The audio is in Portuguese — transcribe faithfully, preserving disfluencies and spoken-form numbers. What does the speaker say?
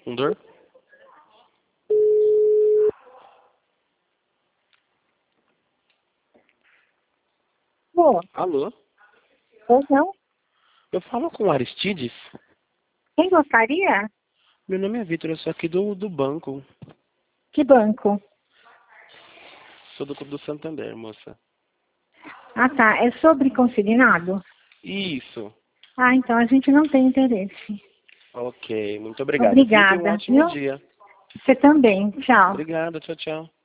Fundor? Pô, Alô? pois não? Eu falo com o Aristides? Quem gostaria? Meu nome é Vitor, eu sou aqui do, do banco. Que banco? Sou do do Santander, moça. Ah, tá. É sobre consignado? Isso. Ah, então a gente não tem interesse. Ok, muito obrigado, viu? Tenha um Obrigada, ótimo viu? dia. Você também. Tchau. Obrigado, tchau, tchau.